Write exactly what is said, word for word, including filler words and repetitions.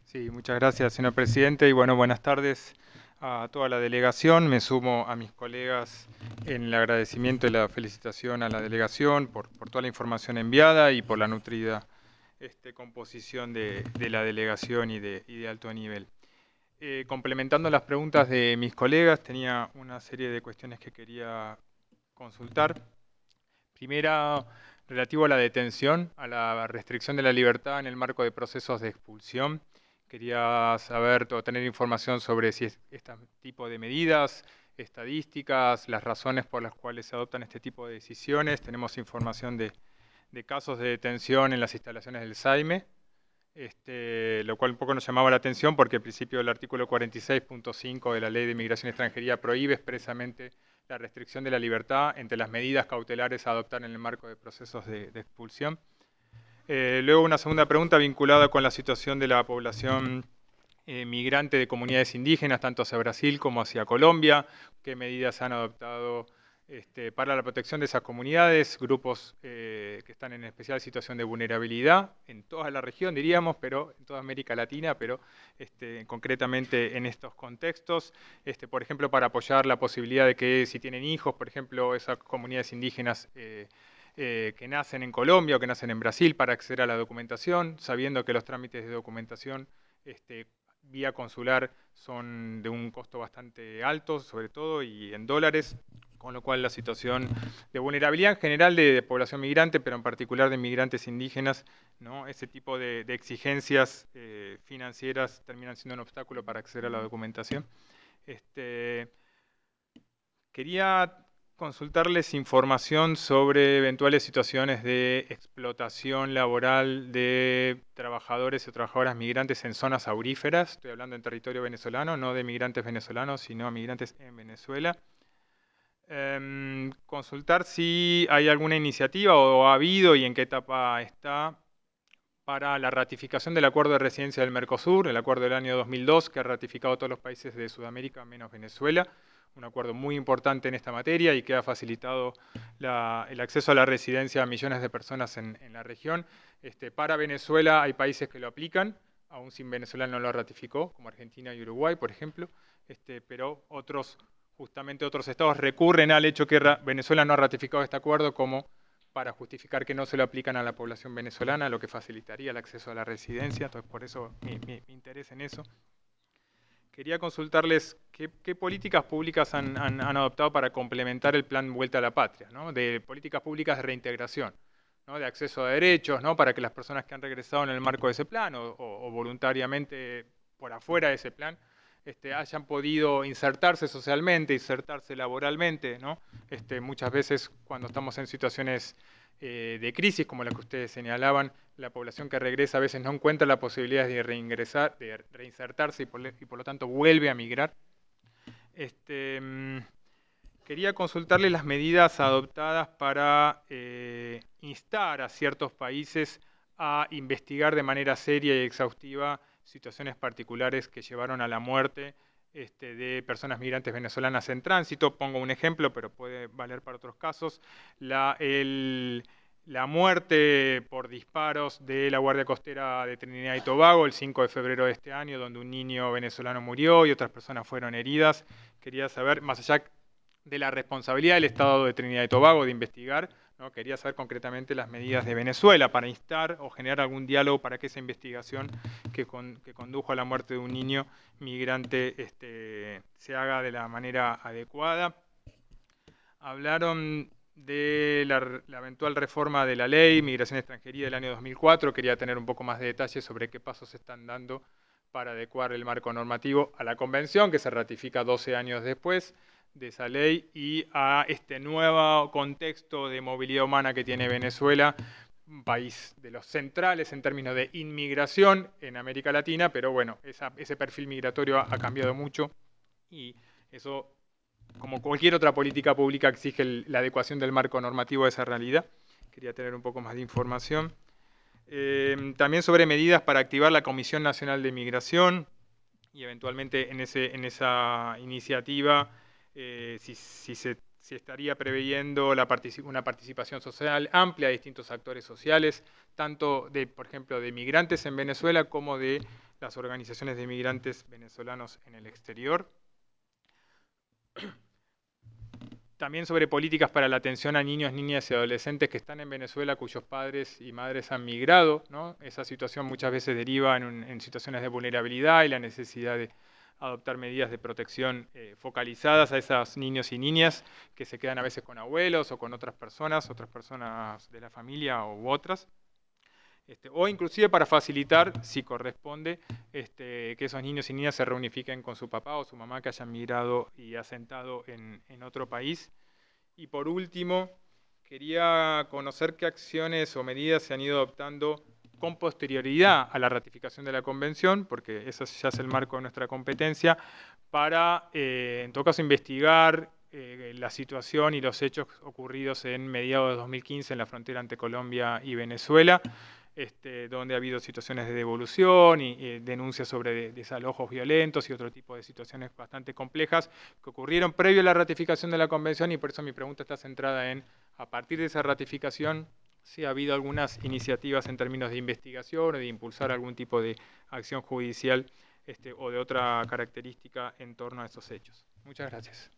Sí, muchas gracias, señor presidente. Y bueno, buenas tardes a toda la delegación. Me sumo a mis colegas en el agradecimiento y la felicitación a la delegación por, por toda la información enviada y por la nutrida este, composición de, de la delegación y de, y de alto nivel. Eh, complementando las preguntas de mis colegas, tenía una serie de cuestiones que quería consultar. Primera, relativo a la detención, a la restricción de la libertad en el marco de procesos de expulsión. Quería saber o tener información sobre si es- este tipo de medidas, estadísticas, las razones por las cuales se adoptan este tipo de decisiones. Tenemos información de, de casos de detención en las instalaciones del SAIME, este, lo cual un poco nos llamaba la atención porque el principio del artículo cuarenta y seis punto cinco de la Ley de Inmigración y Extranjería prohíbe expresamente la restricción de la libertad entre las medidas cautelares a adoptar en el marco de procesos de, de expulsión. Eh, luego una segunda pregunta vinculada con la situación de la población eh, migrante de comunidades indígenas, tanto hacia Brasil como hacia Colombia, qué medidas han adoptado este, para la protección de esas comunidades, grupos eh, que están en especial situación de vulnerabilidad en toda la región, diríamos, pero en toda América Latina, pero este, concretamente en estos contextos, este, por ejemplo, para apoyar la posibilidad de que si tienen hijos, por ejemplo, esas comunidades indígenas eh, eh, que nacen en Colombia o que nacen en Brasil para acceder a la documentación, sabiendo que los trámites de documentación este, vía consular son de un costo bastante alto, sobre todo, y en dólares, con lo cual la situación de vulnerabilidad en general de, de población migrante, pero en particular de migrantes indígenas, ¿no? Ese tipo de, de exigencias eh, financieras terminan siendo un obstáculo para acceder a la documentación. Este, Quería consultarles información sobre eventuales situaciones de explotación laboral de trabajadores o trabajadoras migrantes en zonas auríferas. Estoy hablando en territorio venezolano, no de migrantes venezolanos, sino migrantes en Venezuela. Em, consultar si hay alguna iniciativa o ha habido y en qué etapa está para la ratificación del acuerdo de residencia del Mercosur, el acuerdo del año dos mil dos que ha ratificado todos los países de Sudamérica menos Venezuela, un acuerdo muy importante en esta materia y que ha facilitado la, el acceso a la residencia a millones de personas en, en la región. Este, para Venezuela hay países que lo aplican, aún sin Venezuela no lo ratificó, como Argentina y Uruguay, por ejemplo, este, pero otros, justamente otros estados recurren al hecho que Venezuela no ha ratificado este acuerdo como para justificar que no se lo aplican a la población venezolana, lo que facilitaría el acceso a la residencia, entonces por eso mi, mi, mi interés en eso. Quería consultarles qué, qué políticas públicas han, han, han, adoptado para complementar el plan Vuelta a la Patria, ¿no? De políticas públicas de reintegración, ¿no? De acceso a derechos, ¿no? Para que las personas que han regresado en el marco de ese plan o, o, o voluntariamente por afuera de ese plan este, hayan podido insertarse socialmente, insertarse laboralmente, ¿no? Este, muchas veces cuando estamos en situaciones eh, de crisis como la que ustedes señalaban, la población que regresa a veces no encuentra la posibilidad de reingresar, de reinsertarse y por, y por lo tanto vuelve a migrar. Este, mm, quería consultarle las medidas adoptadas para eh, instar a ciertos países a investigar de manera seria y exhaustiva situaciones particulares que llevaron a la muerte este, de personas migrantes venezolanas en tránsito. Pongo un ejemplo, pero puede valer para otros casos. La, el, la muerte por disparos de la Guardia Costera de Trinidad y Tobago el cinco de febrero de este año, donde un niño venezolano murió y otras personas fueron heridas. Quería saber, más allá de la responsabilidad del Estado de Trinidad y Tobago de investigar, ¿no? Quería saber concretamente las medidas de Venezuela para instar o generar algún diálogo para que esa investigación que, con, que condujo a la muerte de un niño migrante este, se haga de la manera adecuada. Hablaron de la, la, eventual reforma de la ley Migración y Extranjería del año dos mil cuatro. Quería tener un poco más de detalles sobre qué pasos se están dando para adecuar el marco normativo a la convención, que se ratifica doce años después de esa ley, y a este nuevo contexto de movilidad humana que tiene Venezuela, un país de los centrales en términos de inmigración en América Latina, pero bueno, esa, ese perfil migratorio ha, ha cambiado mucho y eso, como cualquier otra política pública, exige el, la adecuación del marco normativo a esa realidad. Quería tener un poco más de información. Eh, también sobre medidas para activar la Comisión Nacional de Migración y eventualmente en, ese, en esa iniciativa eh, si, si, se, si estaría preveyendo la particip una participación social amplia de distintos actores sociales, tanto de, por ejemplo, de migrantes en Venezuela como de las organizaciones de migrantes venezolanos en el exterior. También sobre políticas para la atención a niños, niñas y adolescentes que están en Venezuela, cuyos padres y madres han migrado, ¿no? Esa situación muchas veces deriva en, un, en situaciones de vulnerabilidad y la necesidad de adoptar medidas de protección eh, focalizadas a esos niños y niñas que se quedan a veces con abuelos o con otras personas, otras personas de la familia u otras. Este, o inclusive para facilitar, si corresponde, este, que esos niños y niñas se reunifiquen con su papá o su mamá que hayan migrado y asentado en, en otro país. Y por último, quería conocer qué acciones o medidas se han ido adoptando con posterioridad a la ratificación de la Convención, porque eso ya es el marco de nuestra competencia, para, eh, en todo caso, investigar eh, la situación y los hechos ocurridos en mediados de dos mil quince en la frontera entre Colombia y Venezuela, este, donde ha habido situaciones de devolución y eh, denuncias sobre desalojos violentos y otro tipo de situaciones bastante complejas que ocurrieron previo a la ratificación de la Convención, y por eso mi pregunta está centrada en, a partir de esa ratificación, si ha habido algunas iniciativas en términos de investigación o de impulsar algún tipo de acción judicial este, o de otra característica en torno a esos hechos. Muchas gracias.